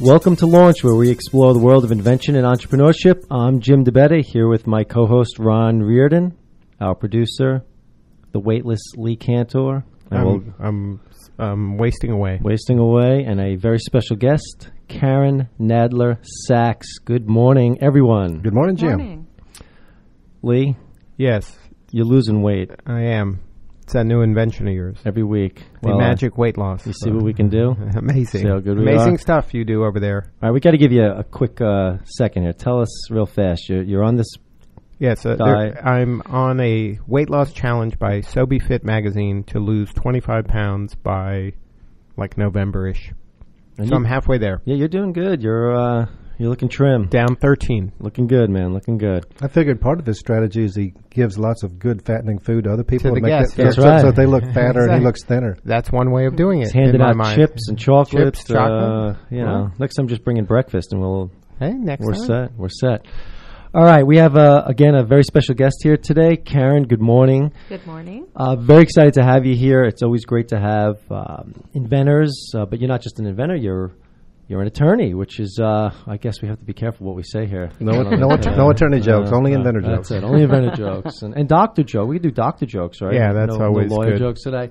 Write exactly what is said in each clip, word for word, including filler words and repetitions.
Welcome to Launch, where we explore the world of invention and entrepreneurship. I'm Jim DeBetta, here with my co-host Ron Reardon, our producer, the weightless Lee Cantor. I'm, we'll I'm, I'm wasting away. Wasting away, and a very special guest, Karen Nadler Sachs. Good morning, everyone. Good morning, Jim. Good morning. Lee? Yes. You're losing weight. I am. It's that new invention of yours. Every week. The well, magic weight loss. You see what we can do? Amazing. See how good we Amazing are? stuff you do over there. All right, we got to give you a, a quick uh, second here. Tell us real fast. You're, you're on this Yes, uh, there, I'm on a weight loss challenge by SoBeFit magazine to lose twenty-five pounds by like November-ish. And so you, I'm halfway there. Yeah, you're doing good. You're uh, you're looking trim. Down thirteen. Looking good, man. Looking good. I figured part of his strategy is he gives lots of good fattening food to other people To the make guests, that that's so, right. so they look fatter and he Exactly. looks thinner. That's one way of doing it. He's handing in my out mind. chips and chocolates. Chips, chocolate. Uh, you know, next time just bring in breakfast and we'll Hey, next we're time. set. We're set. All right, we have uh, again a very special guest here today, Karen. Good morning. Good morning. Uh, very excited to have you here. It's always great to have um, inventors, uh, but you're not just an inventor. You're you're an attorney, which is uh, I guess we have to be careful what we say here. No, no, att- no attorney jokes, only inventor That's jokes. it. Only inventor jokes and, and doctor joke. We can do doctor jokes, right? Yeah, that's no, always no lawyer good. jokes today.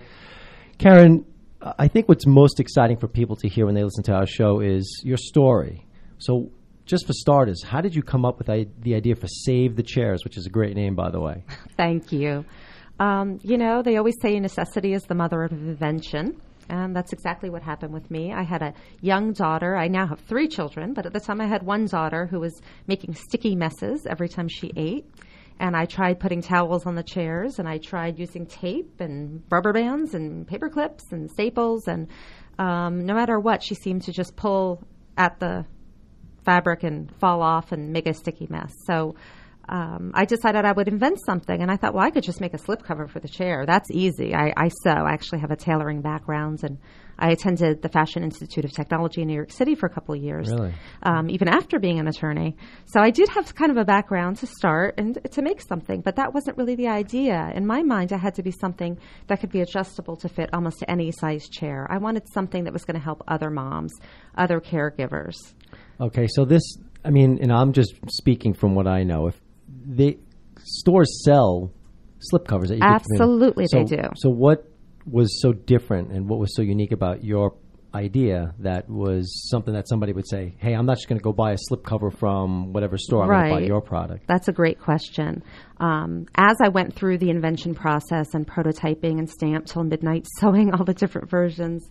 Karen, I think what's most exciting for people to hear when they listen to our show is your story. So, just for starters, how did you come up with I- the idea for Save the Chairs, which is a great name, by the way? Thank you. Um, you know, they always say necessity is the mother of invention. And that's exactly what happened with me. I had a young daughter. I now have three children, but at the time I had one daughter who was making sticky messes every time she ate. And I tried putting towels on the chairs, and I tried using tape and rubber bands and paper clips and staples. And um, no matter what, she seemed to just pull at the fabric and fall off and make a sticky mess. So um, I decided I would invent something, and I thought, well, I could just make a slipcover for the chair. That's easy. I, I sew. I actually have a tailoring background, and I attended the Fashion Institute of Technology in New York City for a couple of years, Really? um, even after being an attorney. So I did have kind of a background to start and to make something, but that wasn't really the idea. In my mind, I had to be something that could be adjustable to fit almost any size chair. I wanted something that was going to help other moms, other caregivers. Okay, so this, I mean, and I'm just speaking from what I know. If the stores sell slipcovers that you Absolutely, could, so, they do. So what was so different and what was so unique about your idea that was something that somebody would say, hey, I'm not just going to go buy a slipcover from whatever store. I'm going to buy Right. your product. That's a great question. Um, as I went through the invention process and prototyping and stamp till midnight, sewing all the different versions,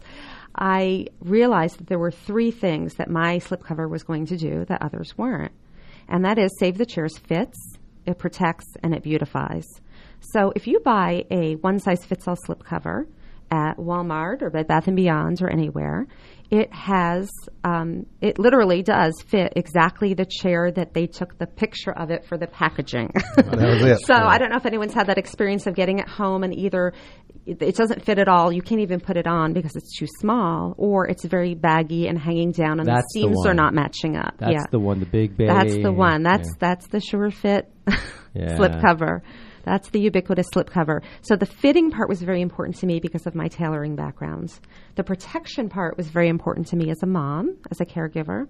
I realized that there were three things that my slipcover was going to do that others weren't. And that is Save the Chairs fits, it protects, and it beautifies. So if you buy a one-size-fits-all slipcover at Walmart or Bed Bath and Beyond or anywhere, it has, um, it literally does fit exactly the chair that they took the picture of it for the packaging. That was it. So I don't know if anyone's had that experience of getting it home and either it, it doesn't fit at all, you can't even put it on because it's too small, or it's very baggy and hanging down and That's the the seams one. are not matching up. That's yeah. the one, the big baby. That's the one. That's yeah. that's the Sure Fit Yeah. slipcover. That's the ubiquitous slipcover. So the fitting part was very important to me because of my tailoring background. The protection part was very important to me as a mom, as a caregiver.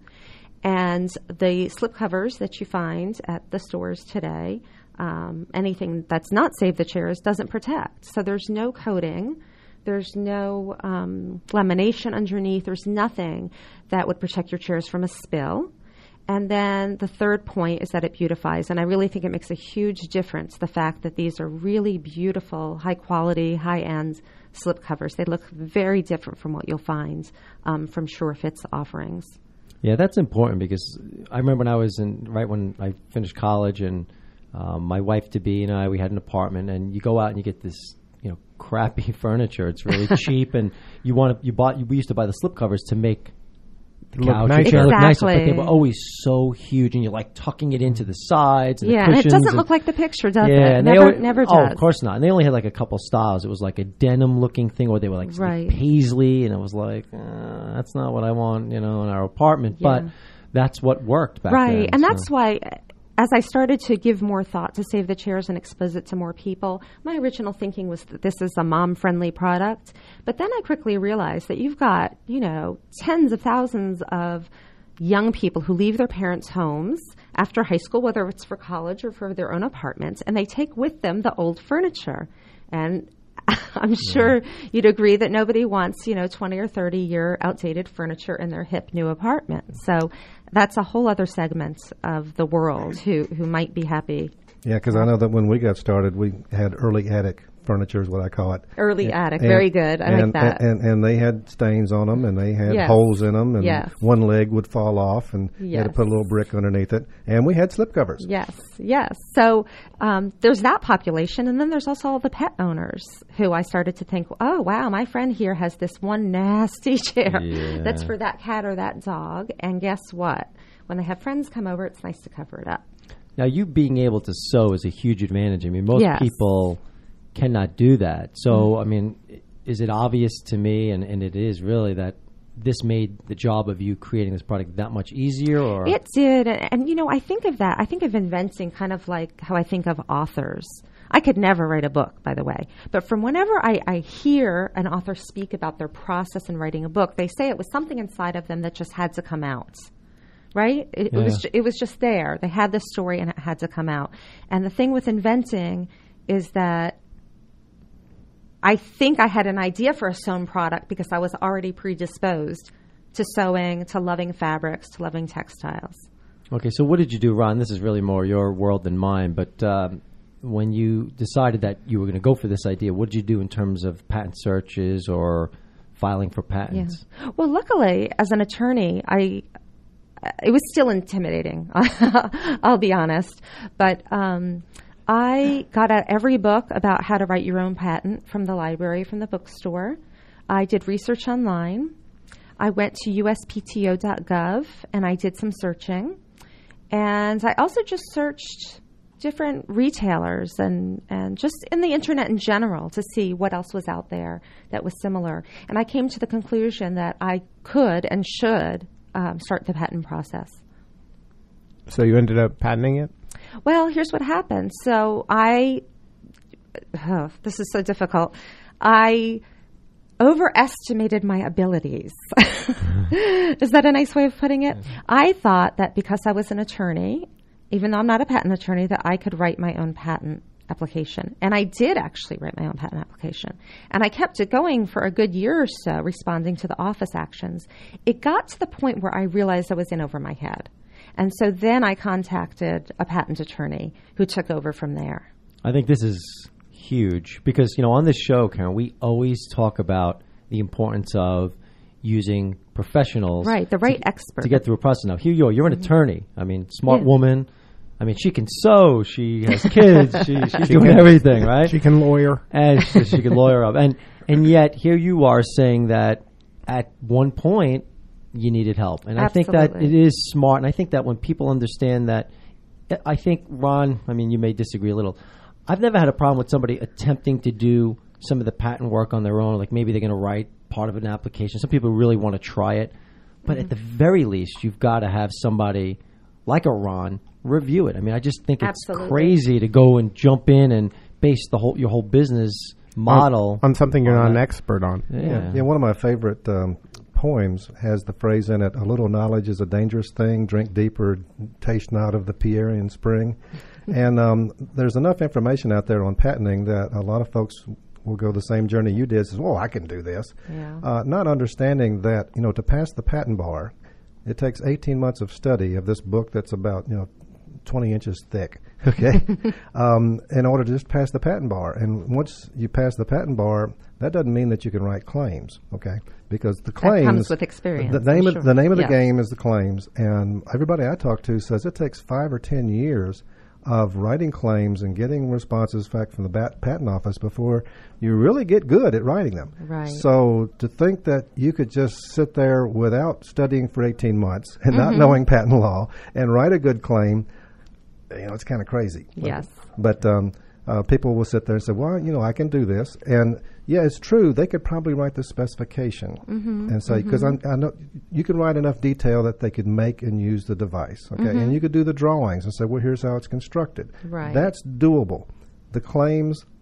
And the slipcovers that you find at the stores today, um, anything that's not Save the Chairs doesn't protect. So there's no coating. There's no um, lamination underneath. There's nothing that would protect your chairs from a spill. And then the third point is that it beautifies. And I really think it makes a huge difference, the fact that these are really beautiful, high-quality, high-end slipcovers. They look very different from what you'll find um, from Sure Fit's offerings. Yeah, that's important because I remember when I was in, right when I finished college and um, my wife-to-be and I, we had an apartment, and you go out and you get this, you know, crappy furniture. It's really cheap, and you want to, you bought, we used to buy the slipcovers to make the Look couch nicer. chair look nicer, but they Exactly. were always so huge, and you're like tucking it into the sides. And Yeah, the and it cushions doesn't and, look like the picture, does yeah, it? and they Never, always, never Oh, does. of course not. And they only had like a couple styles. It was like a denim-looking thing, or they were like Right. paisley, and it was like uh, that's not what I want, you know, in our apartment. Yeah. But that's what worked back Right, then. and so. that's why, as I started to give more thought to Save the Chairs and expose it to more people, my original thinking was that this is a mom-friendly product. But then I quickly realized that you've got, you know, tens of thousands of young people who leave their parents' homes after high school, whether it's for college or for their own apartments, and they take with them the old furniture. And I'm sure you'd agree that nobody wants, you know, twenty or thirty year outdated furniture in their hip new apartment. So that's a whole other segment of the world who, who might be happy. Yeah, because I know that when we got started, we had early attic furniture is what I call it. Early and, attic, and, very good. I and, like that. And, and, and they had stains on them, and they had Yes. holes in them, and Yes. one leg would fall off, and you had to Yes. put a little brick underneath it. And we had slip covers. Yes, yes. So um, there's that population, and then there's also all the pet owners who I started to think, oh, wow, my friend here has this one nasty chair Yeah. that's for that cat or that dog. And guess what? When they have friends come over, it's nice to cover it up. Now, you being able to sew is a huge advantage. I mean, most Yes. people cannot do that. So, mm-hmm. I mean, is it obvious to me, and, and it is really, that this made the job of you creating this product that much easier? Or It did. And, and, you know, I think of that. I think of inventing kind of like how I think of authors. I could never write a book, by the way. But from whenever I, I hear an author speak about their process in writing a book, they say it was something inside of them that just had to come out. Right? It, Yeah. it was ju- it was just there. They had this story and it had to come out. And the thing with inventing is that I think I had an idea for a sewn product because I was already predisposed to sewing, to loving fabrics, to loving textiles. Okay, so what did you do, Ron? This is really more your world than mine, but um, when you decided that you were going to go for this idea, what did you do in terms of patent searches or filing for patents? Yeah. Well, luckily, as an attorney, I it was still intimidating, I'll be honest, but um, I got out every book about how to write your own patent from the library, from the bookstore. I did research online. I went to U S P T O dot gov and I did some searching. And I also just searched different retailers and, and just in the internet in general to see what else was out there that was similar. And I came to the conclusion that I could and should um, start the patent process. So you ended up patenting it? Well, here's what happened. So I, oh, this is so difficult. I overestimated my abilities. Is that a nice way of putting it? Mm-hmm. I thought that because I was an attorney, even though I'm not a patent attorney, that I could write my own patent application. And I did actually write my own patent application. And I kept it going for a good year or so, responding to the office actions. It got to the point where I realized I was in over my head. And so then I contacted a patent attorney who took over from there. I think this is huge because, you know, on this show, Karen, we always talk about the importance of using professionals. Right, the right to, expert. To get through a process. Now, here you are. You're an mm-hmm. attorney. I mean, smart yeah. woman. I mean, she can sew. She has kids. she, she's she doing can, everything, right? She can lawyer. And she, she can lawyer up. And, and yet, here you are saying that at one point, you needed help. And Absolutely. I think that it is smart. And I think that when people understand that, I think, Ron, I mean, you may disagree a little. I've never had a problem with somebody attempting to do some of the patent work on their own. Like maybe they're going to write part of an application. Some people really want to try it. But mm-hmm. at the very least, you've got to have somebody like a Ron review it. I mean, I just think it's Absolutely. crazy to go and jump in and base the whole your whole business model on, on something you're on not that. an expert on. Yeah. Yeah, yeah, one of my favorite um, poems has the phrase in it, a little knowledge is a dangerous thing, drink deeper, taste not of the Pierian spring. And um, there's enough information out there on patenting that a lot of folks will go the same journey you did, says, oh, I can do this. Yeah. Uh, not understanding that, you know, to pass the patent bar, it takes eighteen months of study of this book that's about, you know, twenty inches thick, okay, um, in order to just pass the patent bar. And once you pass the patent bar, that doesn't mean that you can write claims, okay, because the claims... That comes with experience. The name, sure. of, the, name of yes. the game is the claims, and everybody I talk to says it takes five or ten years of writing claims and getting responses back from the bat- patent office before you really get good at writing them. Right. So to think that you could just sit there without studying for eighteen months and mm-hmm. not knowing patent law and write a good claim, you know, it's kind of crazy. Yes. But, but um, uh, people will sit there and say, well, you know, I can do this. And, yeah, it's true. They could probably write the specification mm-hmm. and say, because mm-hmm. I know you can write enough detail that they could make and use the device, okay? Mm-hmm. And you could do the drawings and say, well, here's how it's constructed. Right. That's doable. The claims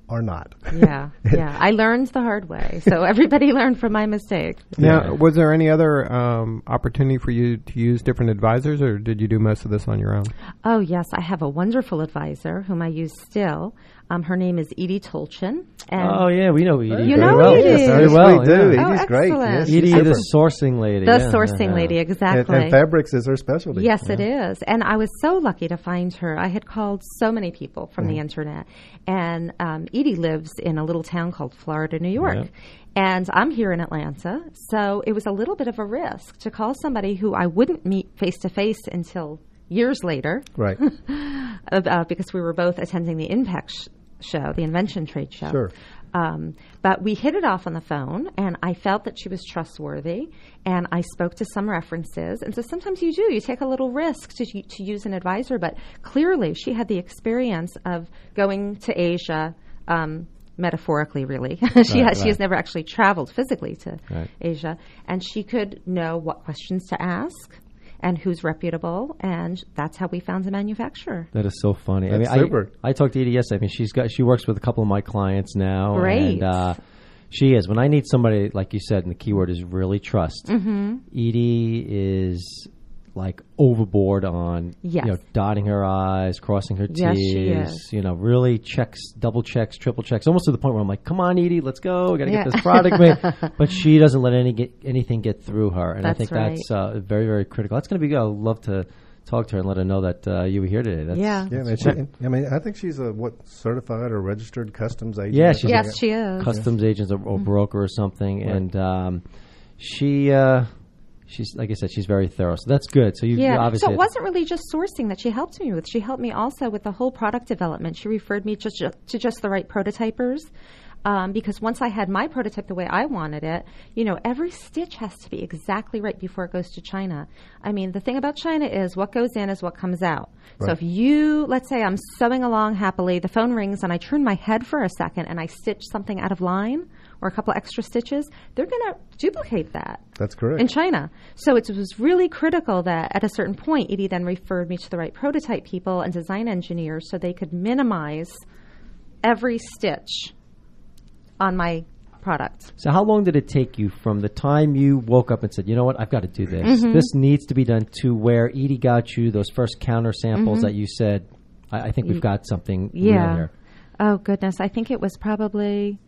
or not. Yeah, yeah. I learned the hard way. So everybody learned from my mistake. Now, Yeah. was there any other um, opportunity for you to use different advisors, or did you do most of this on your own? Oh, yes. I have a wonderful advisor whom I use still. Um, her name is Edie Tolchin. And Oh yeah, we know Edie. You very know well. Edie. Yes, very Yes, well. we do. yeah. Oh, Edie's great. excellent. Yes, she's Edie, super. the sourcing lady. the yeah, sourcing yeah. lady, And, exactly. and fabrics is her specialty. Yes, it is. And I was so lucky to find her. I had called so many people from Mm-hmm. the internet. And um, Edie lives in a little town called Florida, New York. Yeah. And I'm here in Atlanta. So it was a little bit of a risk to call somebody who I wouldn't meet face to face until years later Right. uh, uh, because we were both attending the Impact sh- show, the Invention Trade Show. Sure. Um, but we hit it off on the phone, and I felt that she was trustworthy, and I spoke to some references. And so sometimes you do, you take a little risk to, to use an advisor, but clearly she had the experience of going to Asia, um, metaphorically, really. she, Right, has, right. she has never actually traveled physically to Right. Asia, and she could know what questions to ask and who's reputable, and that's how we found a manufacturer. That is so funny. I That's mean, super. I, I talked to Edie yesterday. I mean, she's got she works with a couple of my clients now. Great. And, uh, she is. When I need somebody, like you said, and the keyword is really trust. Mm-hmm. Edie is like overboard on Yes. you know dotting her I's, crossing her T's. Yes, she is. You know, really checks, double checks, triple checks, almost to the point where I'm like, "Come on, Edie, let's go. We got to Yeah. get this product made." But she doesn't let any get anything get through her, and I That's think right. that's uh, very, very critical. That's going to be good. I'd love to talk to her and let her know that uh, you were here today. That's, Yeah. Yeah, I mean, she, I mean, I think she's a what certified or registered customs agent. Yeah, or she's something Yes, like that. she is. customs agents or, or broker or something, and um, she uh, she's like I said, she's very thorough. So that's good. So you, you Yeah, obviously so it wasn't really just sourcing that she helped me with. She helped me also with the whole product development. She referred me just to just the right prototypers. Um, because once I had my prototype the way I wanted it, you know, every stitch has to be exactly right before it goes to China. I mean, the thing about China is what goes in is what comes out. So Right. if you, let's say I'm sewing along happily, the phone rings and I turn my head for a second and I stitch something out of line or a couple extra stitches, they're going to duplicate that That's correct. in China. So it was really critical that at a certain point, Edie then referred me to the right prototype people and design engineers so they could minimize every stitch on my product. So how long did it take you from the time you woke up and said, you know what, I've got to do this. Mm-hmm. This needs to be done, to where Edie got you those first counter samples that you said, I, I think we've got something real Yeah. here. Oh, goodness. I think it was probably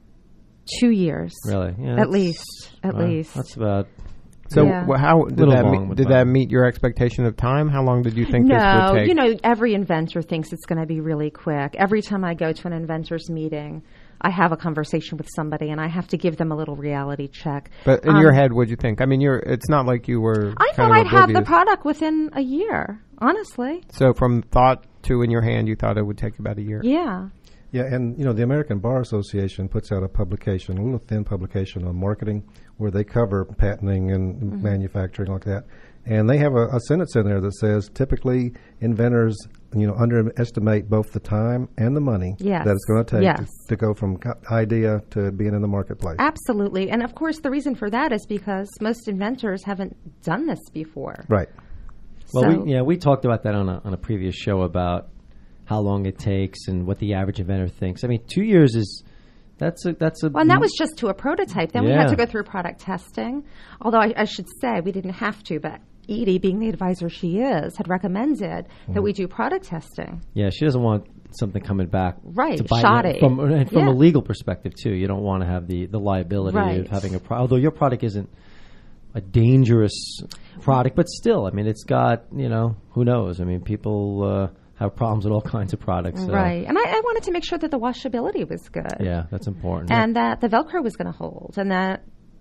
two years. Really? Yeah, At that's- least. At well, least. That's about... So Yeah. wh- how did Little that long, meet, but did fine. that meet your expectation of time? How long did you think this No, would take? you know, every inventor thinks it's going to be really quick. Every time I go to an inventor's meeting, I have a conversation with somebody and I have to give them a little reality check. But in Um, your head, what'd you think? I mean, you're. It's not like you were. I kind thought of I'd have the oblivious. product within a year, honestly. So from thought to in your hand, you thought it would take about a year. Yeah. Yeah, and you know the American Bar Association puts out a publication, a little thin publication on marketing, where they cover patenting and Mm-hmm. manufacturing like that. And they have a, a sentence in there that says typically inventors, you know, underestimate both the time and the money Yes. that it's going to take Yes. to, to go from co- idea to being in the marketplace. Absolutely. And of course, the reason for that is because most inventors haven't done this before. Right. Well, So- we, yeah, we talked about that on a, on a previous show about how long it takes and what the average inventor thinks. I mean, two years is... That's a that's a Well, and that was just to a prototype. Then we Yeah. had to go through product testing. Although I, I should say we didn't have to, but Edie, being the advisor she is, had recommended that we do product testing. Yeah, she doesn't want something coming back Right, to bite shoddy. her. From, and from Yeah. a legal perspective, too. You don't want to have the, the liability Right. of having a product. Although your product isn't a dangerous product, but still, I mean, it's got, you know, who knows? I mean, people uh, have problems with all kinds of products. So, Right. And I, I wanted to make sure that the washability was good. Yeah, that's important. And that the Velcro was going to hold and that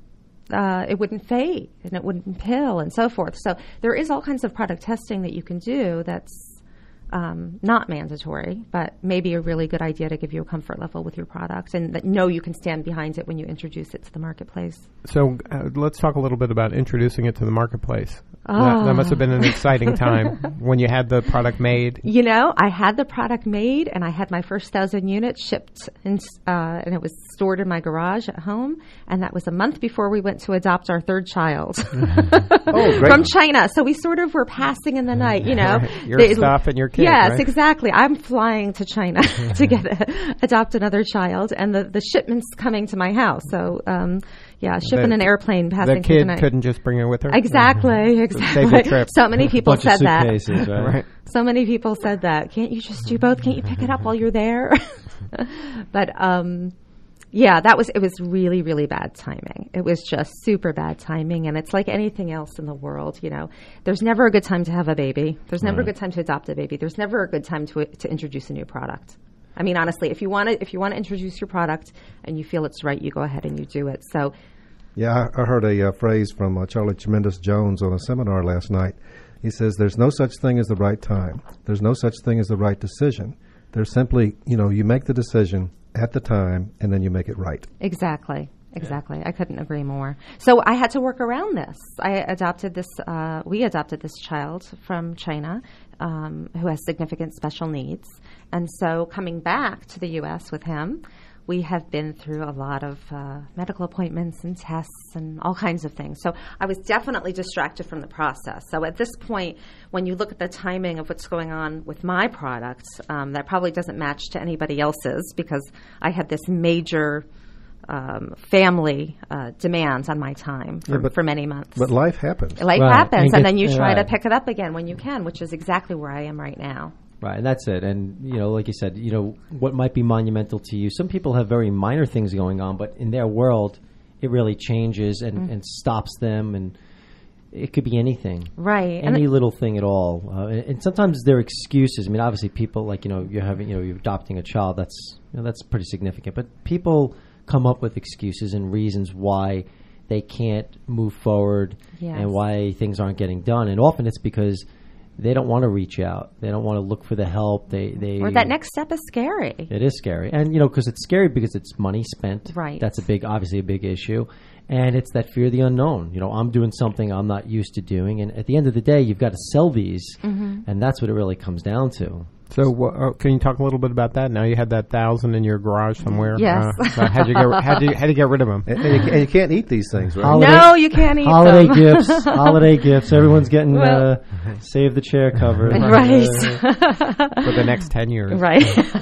uh, it wouldn't fade and it wouldn't pill and so forth. So there is all kinds of product testing that you can do that's um, not mandatory, but maybe a really good idea to give you a comfort level with your product and that know you can stand behind it when you introduce it to the marketplace. So uh, let's talk a little bit about introducing it to the marketplace. Oh. That, that must have been an exciting time when you had the product made. You know, I had the product made, and I had my first thousand units shipped, in, uh, and it was stored in my garage at home. And that was a month before we went to adopt our third child Oh, great. from China. So we sort of were passing in the night, you know. Right. Your They- stuff and your kids, Yes, right? exactly. I'm flying to China to get a, adopt another child, and the, the shipment's coming to my house. So, um, yeah, shipping The- an airplane passing The through the kid night. couldn't just bring it with her? Exactly, Save the exactly. trip. So many people Bunch said of that. suitcases, right? Right. So many people said that. Can't you just do both? Can't you pick it up while you're there? But um, yeah, that was it. Was really, really bad timing. It was just super bad timing, and it's like anything else in the world. You know, there's never a good time to have a baby. There's never a good time to adopt a baby. There's never a good time to to introduce a new product. I mean, honestly, if you want to if you want to introduce your product and you feel it's right, you go ahead and you do it. So. Yeah, I, I heard a uh, phrase from uh, Charlie Tremendous Jones on a seminar last night. He says, there's no such thing as the right time. There's no such thing as the right decision. There's simply, you know, you make the decision at the time and then you make it right. Exactly. Exactly. I couldn't agree more. So I had to work around this. I adopted this, uh, we adopted this child from China um, who has significant special needs. And so coming back to the U S with him, we have been through a lot of uh, medical appointments and tests and all kinds of things. So I was definitely distracted from the process. So at this point, when you look at the timing of what's going on with my product, um, that probably doesn't match to anybody else's because I had this major um, family uh, demands on my time for, Yeah, but- for many months. But life happens. Life Right. happens, And and get- then you try to right. pick it up again when you can, which is exactly where I am right now. Right, and that's it. And, you know, like you said, you know, what might be monumental to you, some people have very minor things going on, but in their world, it really changes and, Mm. and stops them, and it could be anything. Right. And Any it- little thing at all. Uh, and, and sometimes they're excuses. I mean, obviously people, like, you know, you're having, you know, you're adopting a child, that's, you know, that's pretty significant. But people come up with excuses and reasons why they can't move forward Yes. and why things aren't getting done. And often it's because they don't want to reach out. They don't want to look for the help. They, they or that next step is scary. It is scary, and you know, because it's scary because it's money spent. Right. That's a big, obviously a big issue, and it's that fear of the unknown. You know, I'm doing something I'm not used to doing, and at the end of the day, you've got to sell these, Mm-hmm. and that's what it really comes down to. So, uh, can you talk a little bit about that? Now you had that thousand in your garage somewhere. Yes. Uh, so how'd you get? How'd you, how'd you get rid of them? And, and, you, and you can't eat these things, right? Holiday- No, you can't eat Holiday them. gifts, holiday gifts. Everyone's getting Well- uh, save the chair cover. Right. For the next ten years. Right.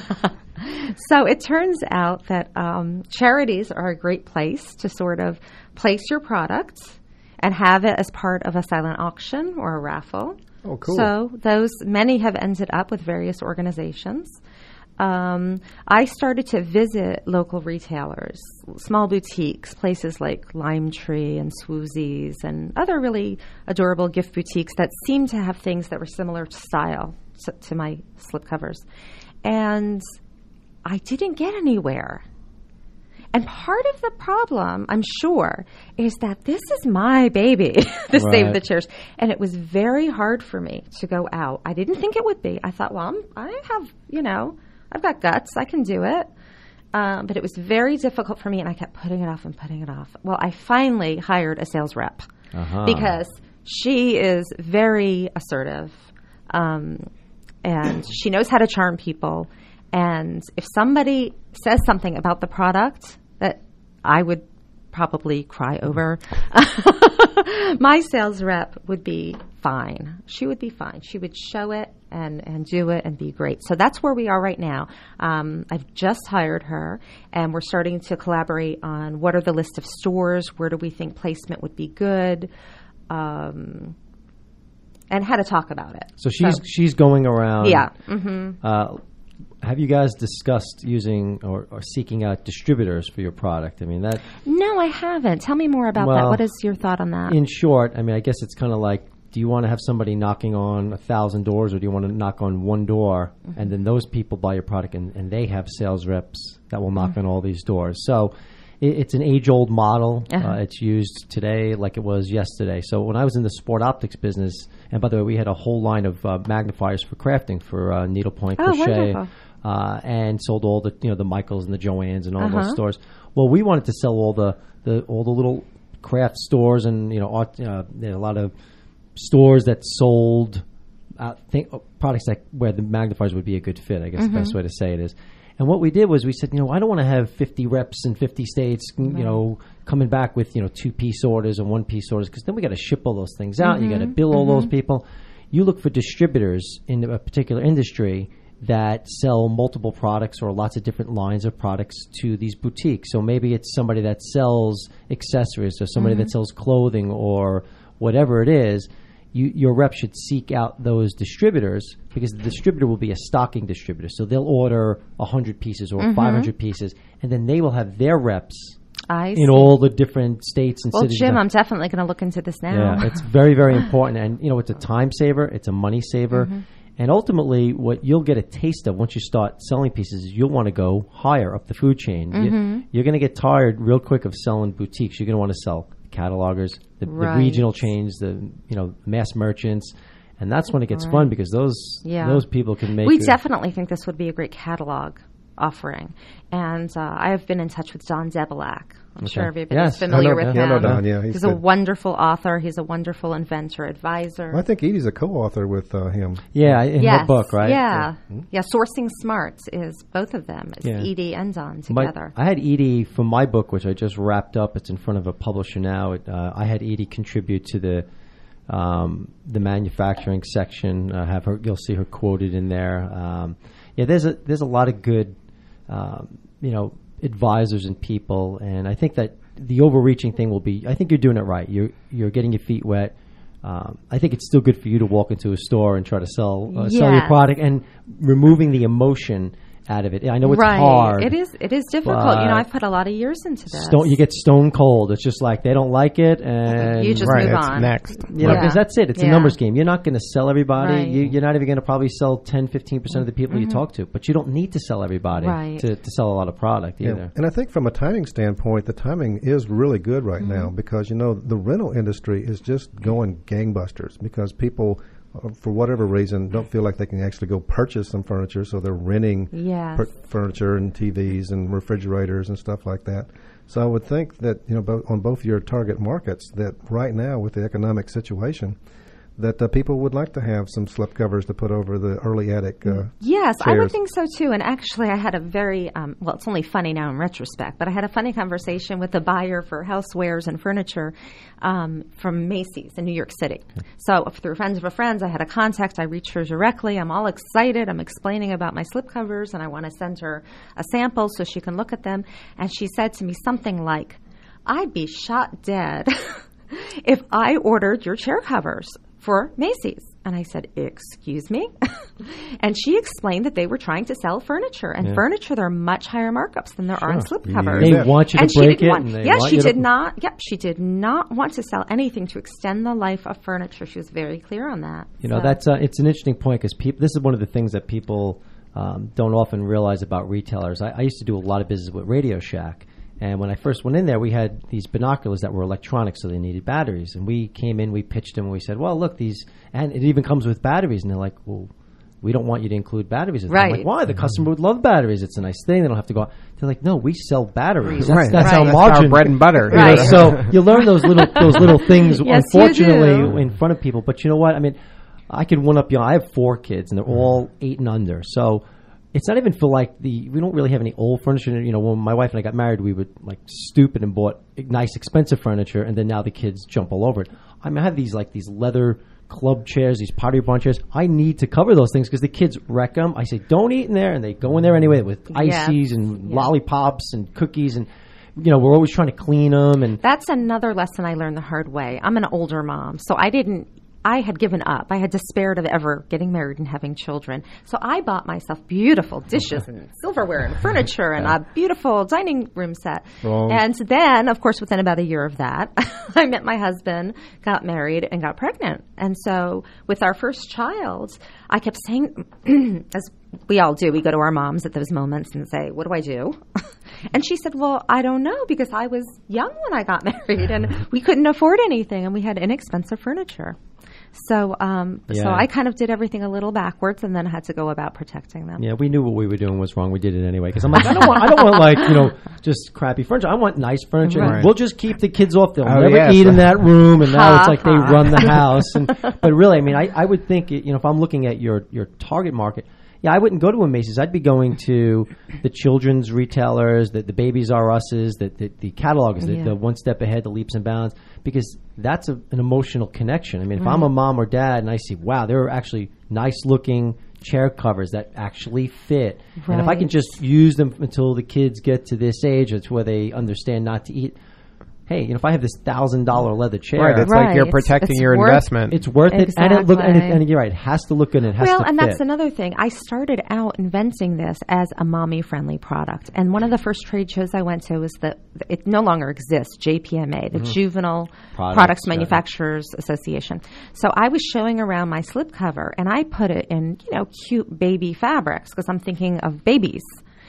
So it turns out that um, charities are a great place to sort of place your product and have it as part of a silent auction or a raffle. Oh, cool. So those many have ended up with various organizations. Um, I started to visit local retailers, small boutiques, places like Lime Tree and Swoozies and other really adorable gift boutiques that seemed to have things that were similar to style s- to my slipcovers. And I didn't get anywhere. And part of the problem, I'm sure, is that this is my baby, the Save Right. the Chairs. And it was very hard for me to go out. I didn't think it would be. I thought, well, I'm, I have, you know, I've got guts. I can do it. Um, but it was very difficult for me, and I kept putting it off and putting it off. Well, I finally hired a sales rep Uh-huh. because she is very assertive, um, and she knows how to charm people. And if somebody says something about the product that I would probably cry over, my sales rep would be fine. She would be fine. She would show it and, and do it and be great. So that's where we are right now. Um, I've just hired her, and we're starting to collaborate on what are the list of stores, where do we think placement would be good, um, and how to talk about it. So she's she's going around. Yeah. Mm-hmm. Uh, have you guys discussed using or, or seeking out distributors for your product? I mean, that No, I haven't. Tell me more about that. Well, What is your thought on that? in short, I mean, I guess it's kind of like, do you want to have somebody knocking on a thousand doors, or do you want to knock on one door, Mm-hmm. and then those people buy your product, and, and they have sales reps that will knock Mm-hmm. on all these doors? So it, it's an age-old model. Uh-huh. Uh, it's used today like it was yesterday. So when I was in the sport optics business, and by the way, we had a whole line of uh, magnifiers for crafting for uh, needlepoint Oh, crochet. wonderful. Uh, and sold all the you know the Michaels and the Joannes and all Uh-huh. those stores. Well, we wanted to sell all the, the all the little craft stores and you know art, uh, there are a lot of stores that sold uh, think, uh, products that where the magnifiers would be a good fit. I guess mm-hmm. the best way to say it is. And what we did was we said, you know, I don't want to have fifty reps in fifty states, right. you know, coming back with, you know, two-piece orders and one-piece orders, because then we got to ship all those things out. Mm-hmm. You got to bill mm-hmm. all those people. You look for distributors in a particular industry that sell multiple products or lots of different lines of products to these boutiques. So maybe it's somebody that sells accessories or somebody mm-hmm. that sells clothing or whatever it is. You, your rep should seek out those distributors because the distributor will be a stocking distributor. So they'll order one hundred pieces or mm-hmm. five hundred pieces, and then they will have their reps I in see. all the different states and well, cities. Well, Jim, I'm definitely going to look into this now. Yeah, it's very, very important. And, you know, it's a time saver. It's a money saver. Mm-hmm. And ultimately, what you'll get a taste of once you start selling pieces is you'll want to go higher up the food chain. Mm-hmm. You, you're going to get tired real quick of selling boutiques. You're going to want to sell catalogers, the, right. the regional chains, the you know mass merchants, and that's when it gets right. fun because those yeah. those people can make. We it. definitely think this would be a great catalog offering, and uh, I have been in touch with Don Zebilak. I'm okay. sure everybody's yes. familiar know, with yeah. him. I know Don, yeah, he's he's a good. wonderful author. He's a wonderful inventor, advisor. Well, I think Edie's a co-author with uh, him. Yeah, in yes. her book, right? Yeah. Yeah. yeah, Sourcing Smarts is both of them. It's yeah. Edie and Don together. My, I had Edie for my book, which I just wrapped up. It's in front of a publisher now. It, uh, I had Edie contribute to the um, the manufacturing section. Uh, have her, you'll see her quoted in there. Um, yeah, there's a there's a lot of good, um, you know, advisors and people, and I think that the overreaching thing will be, I think you're doing it right. You're you're getting your feet wet. Um, I think it's still good for you to walk into a store and try to sell uh, yes. sell your product and removing the emotion out of it. I know it's right. hard. It is. It is difficult. You know, I've put a lot of years into this. Stone, you get stone cold. It's just like they don't like it, and you just right, move it's on. Next, you know, because yeah. that's it. It's yeah. a numbers game. You're not going to sell everybody. Right. You, you're not even going to probably sell ten, fifteen percent of the people mm-hmm. you talk to. But you don't need to sell everybody right. to, to sell a lot of product either. Yeah. And I think from a timing standpoint, the timing is really good right mm-hmm. now because, you know, the rental industry is just going gangbusters because people, uh, for whatever reason, don't feel like they can actually go purchase some furniture, so they're renting yes. per- furniture and T Vs and refrigerators and stuff like that. So I would think that, you know, bo- on both your target markets, that right now with the economic situation, that uh, people would like to have some slip covers to put over the early attic uh, Yes, chairs. I would think so too. And actually, I had a very, um, well, it's only funny now in retrospect, but I had a funny conversation with a buyer for housewares and furniture um, from Macy's in New York City. So through friends of a friend, I had a contact. I reached her directly. I'm all excited. I'm explaining about my slip covers, and I want to send her a sample so she can look at them. And she said to me something like, I'd be shot dead if I ordered your chair covers for Macy's. And I said, excuse me? And she explained that they were trying to sell furniture. And yeah. furniture, there are much higher markups than there sure. are in slipcovers. They want you to and break she it. Want, and they yeah, want she you did to not. Yep, she did not want to sell anything to extend the life of furniture. She was very clear on that. You know, so. that's uh, it's an interesting point because people. This is one of the things that people um, don't often realize about retailers. I, I used to do a lot of business with Radio Shack. And when I first went in there, we had these binoculars that were electronic, so they needed batteries. And we came in, we pitched them, and we said, well, look, these, and it even comes with batteries. And they're like, well, we don't want you to include batteries. Right. I'm like, why? The customer would love batteries. It's a nice thing. They don't have to go out. They're like, no, we sell batteries. That's, right. that's right. our That's margin. our bread and butter. You know, Right. so you learn those little those little things, Yes, unfortunately, you do. in front of people. But you know what? I mean, I could one up you. Know, I have four kids, and they're all eight and under. So it's not even for like the, we don't really have any old furniture. You know, when my wife and I got married, we were like stupid and bought nice, expensive furniture, and then now the kids jump all over it. I mean, I have these like these leather club chairs, these pottery barn chairs. I need to cover those things because the kids wreck them. I say, don't eat in there, and they go in there anyway with ices yeah. and yeah. lollipops and cookies, and you know, we're always trying to clean them. And That's another lesson I learned the hard way. I'm an older mom, so I didn't, I had given up. I had despaired of ever getting married and having children. So I bought myself beautiful dishes and silverware and furniture and a beautiful dining room set. Wrong. And then, of course, within about a year of that, I met my husband, got married, and got pregnant. And so with our first child, I kept saying, as we all do, we go to our moms at those moments and say, what do I do? And she said, well, I don't know, because I was young when I got married and we couldn't afford anything and we had inexpensive furniture. So, um, Yeah. so I kind of did everything a little backwards, and then had to go about protecting them. Yeah, we knew what we were doing was wrong. We did it anyway because I'm like, I don't want, I don't want like you know just crappy furniture. I want nice furniture. Right. We'll just keep the kids off. They'll Oh, never yes. eat in that room, and now Ha, it's like they ha. run the house. And but really, I mean, I, I would think you know if I'm looking at your your target market. Yeah, I wouldn't go to a Macy's. I'd be going to the children's retailers, the, the Babies R Us's, the, the, the catalogs, the, Yeah. the One Step Ahead, the Leaps and Bounds, because that's a, an emotional connection. I mean, if I'm a mom or dad and I see, wow, there are actually nice-looking chair covers that actually fit, and if I can Right. just use them until the kids get to this age, it's where they understand not to eat. Hey, you know, if I have this thousand dollar leather chair, Right, it's Right. like you're It's- protecting it's your worth- investment. it's worth it, and it look and, it, Exactly. and you're right, it has to look good, and it has Well, to and fit. that's another thing. I started out inventing this as a mommy-friendly product, and one of the first trade shows I went to was the. It no longer exists. J P M A, the Juvenile Products, Products, right. Manufacturers Association. So I was showing around my slipcover, and I put it in you know cute baby fabrics because I'm thinking of babies.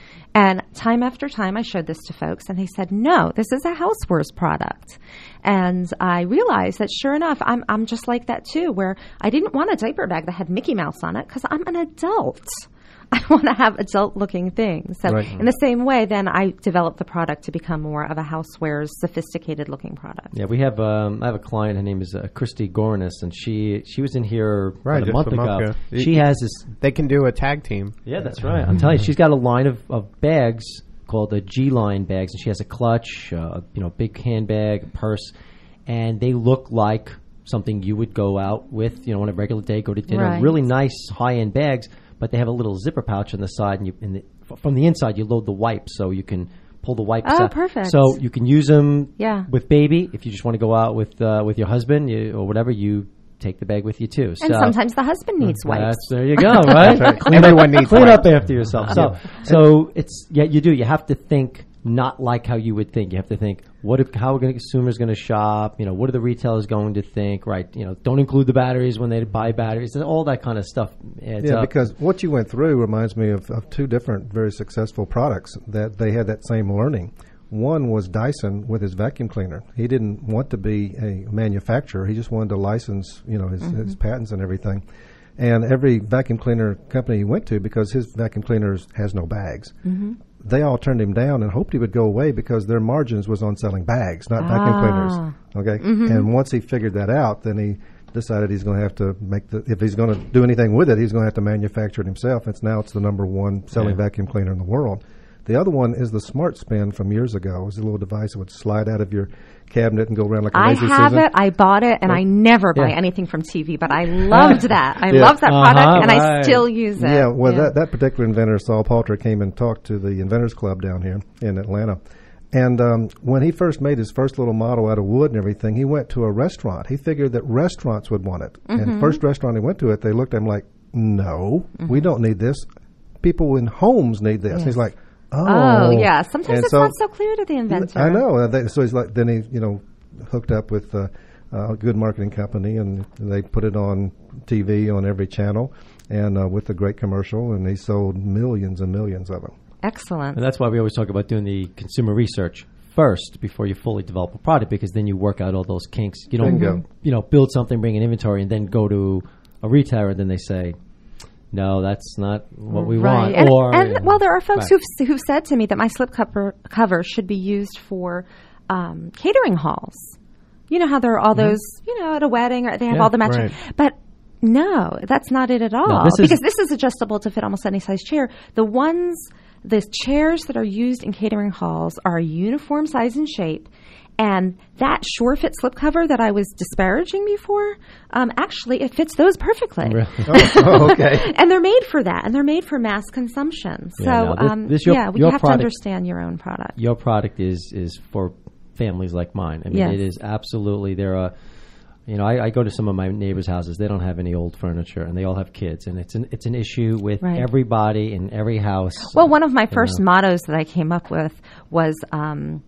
And time after time, I showed this to folks, and they said, "No, this is a housewares product." And I realized that, sure enough, I'm I'm just like that too. Where I didn't want a diaper bag that had Mickey Mouse on it because I'm an adult. I want to have adult-looking things. So, Right. in the same way, then I developed the product to become more of a housewares, sophisticated-looking product. Yeah, we have. Um, I have a client. Her name is uh, Christy Gornis, and she she was in here Right, about a just month a month ago. ago. She has this. They can do a tag team. Yeah, that's right. I'm telling you, she's got a line of, of bags called the G line bags, and she has a clutch, uh, you know, big handbag, a purse, and they look like something you would go out with, you know, on a regular day, go to dinner. Right. Really nice high end bags, but they have a little zipper pouch on the side, and you in the, from the inside you load the wipes, so you can pull the wipes Oh, out. perfect. So you can use them Yeah. with baby. If you just want to go out with uh, with your husband you, or whatever, you take the bag with you too. And so, sometimes the husband needs wipes. that's, there you go, right? right. Clean Everyone up, needs clean up wipes. after yourself. So, so it's yeah, you do. You have to think not like how you would think. You have to think what if, how are gonna, consumers going to shop? You know, what are the retailers going to think? Right? You know, don't include the batteries when they buy batteries. All that kind of stuff. adds Yeah, up. because what you went through reminds me of, of two different very successful products that they had that same learning. One was Dyson with his vacuum cleaner. He didn't want to be a manufacturer. He just wanted to license, you know, his, Mm-hmm. his patents and everything. And every vacuum cleaner company he went to, because his vacuum cleaners has no bags, Mm-hmm. they all turned him down and hoped he would go away because their margins was on selling bags, not vacuum Ah. cleaners. Okay, and once he figured that out, then he decided he's going to have to make the if he's going to do anything with it, he's going to have to manufacture it himself. It's now it's the number one selling Yeah. vacuum cleaner in the world. The other one is the Smart Spin from years ago. It was a little device that would slide out of your cabinet and go around like a I lazy have Susan. it. I bought it, and I never buy Yeah. anything from T V. But I loved that. I Yeah. loved that Uh-huh, product, and I right. still use it. Yeah, well, That, that particular inventor, Saul Palter, came and talked to the Inventors Club down here in Atlanta. And um, when he first made his first little model out of wood and everything, he went to a restaurant. He figured that restaurants would want it. Mm-hmm. And first restaurant he went to it, they looked at him like, no, we don't need this. People in homes need this. Yes. He's like, oh. Oh, yeah. Sometimes And it's so- not so clear to the inventor. I know. Uh, they, so he's like, then he, you know, hooked up with uh, a good marketing company, and they put it on T V on every channel, and uh, with a great commercial, and he sold millions and millions of them. Excellent. And that's why we always talk about doing the consumer research first before you fully develop a product, because then you work out all those kinks. You don't, Bingo. you know, build something, bring an inventory, and then go to a retailer, and then they say, "No, that's not what we Right. want." And, or and you know, well, there are folks right. who've who've said to me that my slip cover cover should be used for um, catering halls. You know how there are all those, you know, at a wedding, or they have Yeah, all the matching. right. But no, that's not it at all. this is- because this is adjustable to fit almost any size chair. The ones, the chairs that are used in catering halls are a uniform size and shape. And that Sure Fit slipcover that I was disparaging before, um, actually, it fits those perfectly. Really? Oh, okay. And they're made for that, and they're made for mass consumption. So, Yeah, no, this- um, this your- yeah, well, your you have product- to understand your own product. Your product is is for families like mine. I mean, Yes. it is absolutely there are. You know, I, I go to some of my neighbors' houses. They don't have any old furniture, and they all have kids, and it's an it's an issue with Right. everybody in every house. Well, one of my You first know. mottos that I came up with was um,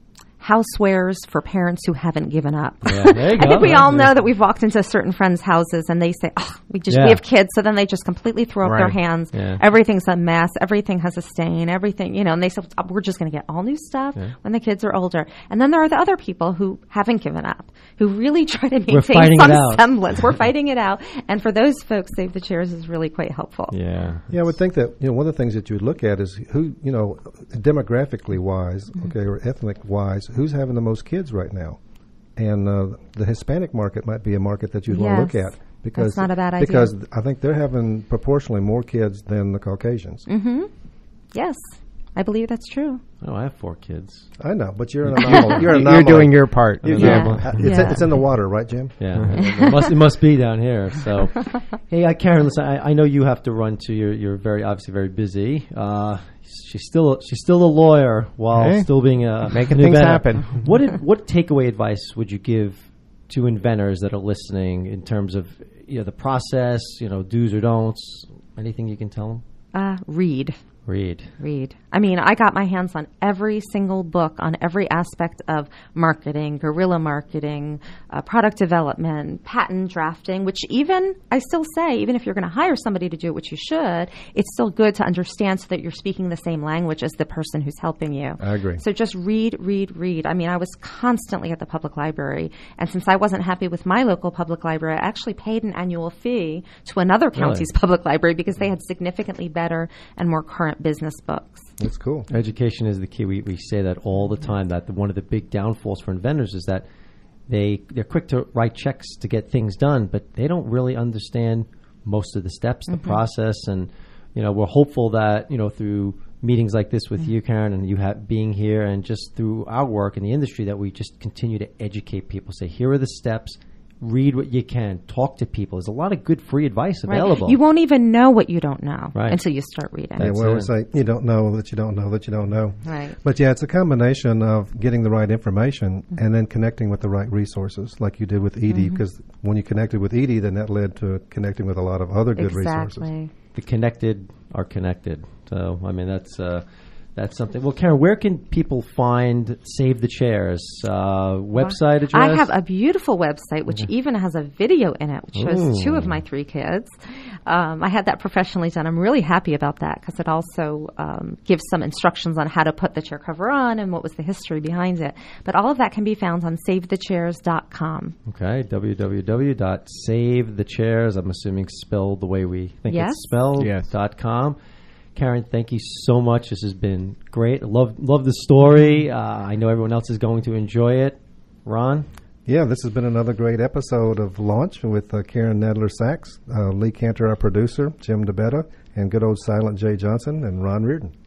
housewares for parents who haven't given up. Yeah, there you I go. think we Yeah. all know that we've walked into certain friends' houses and they say, oh, we just Yeah. we have kids, so then they just completely throw up their Right. hands. Yeah. Everything's a mess. Everything has a stain. Everything, you know, and they say, oh, we're just going to get all new stuff Yeah. when the kids are older. And then there are the other people who haven't given up, who really try to maintain fighting some it out. semblance. We're fighting it out. And for those folks, Save the Chairs is really quite helpful. Yeah. Yeah, I would think that, you know, one of the things that you would look at is who, you know, demographically wise, Mm-hmm. okay, or ethnic wise, who's having the most kids right now. And uh, the Hispanic market might be a market that you'd want to look Yes. at. Because, That's not a bad idea. Because I think they're having proportionally more kids than the Caucasians. Mm-hmm. Yes, I believe that's true. Oh, I have four kids. I know, but you're an anomaly. You're, an You're anomaly. doing your part. You- Yeah. you- uh, It's, Yeah. it's in the water, right, Jim? Yeah, it must it must be down here. So, hey, uh, Karen, listen, I, I know you have to run to. You're you're very obviously very busy. Uh, she's still she's still a lawyer while Hey. still being a Making an things inventor. happen. What did, what takeaway advice would you give to inventors that are listening in terms of you know the process, you know, do's or don'ts? Anything you can tell them? Uh, read. Read. Read. I mean, I got my hands on every single book on every aspect of marketing, guerrilla marketing, uh, product development, patent drafting, which even, I still say, even if you're going to hire somebody to do it, which you should, it's still good to understand so that you're speaking the same language as the person who's helping you. I agree. So just read, read, read. I mean, I was constantly at the public library, and since I wasn't happy with my local public library, I actually paid an annual fee to another county's public library because they had significantly better and more current business books. That's cool. Education is the key. We we say that all the time. That the, one of the big downfalls for inventors is that they they're quick to write checks to get things done, but they don't really understand most of the steps, the process, and you know we're hopeful that you know through meetings like this with you, Karen, and you have being here, and just through our work in the industry, that we just continue to educate people. Say, here are the steps. Read what you can. Talk to people. There's a lot of good free advice Right. available. You won't even know what you don't know Right. until you start reading. Yeah, That's we always it. say you don't know that you don't know that you don't know. Right. But yeah, it's a combination of getting the right information and then connecting with the right resources, like you did with Edie. Because when you connected with Edie, then that led to connecting with a lot of other good resources. Exactly. The connected are connected. So, I mean, that's uh, that's something. Well, Karen, where can people find Save the Chairs? Uh, website address? I have a beautiful website which even has a video in it, which shows Ooh. two of my three kids. Um, I had that professionally done. I'm really happy about that because it also um, gives some instructions on how to put the chair cover on and what was the history behind it. But all of that can be found on save the chairs dot com. Okay, w w w dot save the chairs. I'm assuming spelled the way we think Yes. it's spelled. Yes. Dot com. Karen, thank you so much. This has been great. Love love the story. Uh, I know everyone else is going to enjoy it. Ron? Yeah, this has been another great episode of Launch with uh, Karen Nadler-Sachs, uh, Lee Cantor, our producer, Jim DeBetta, and good old Silent J. Johnson and Ron Reardon.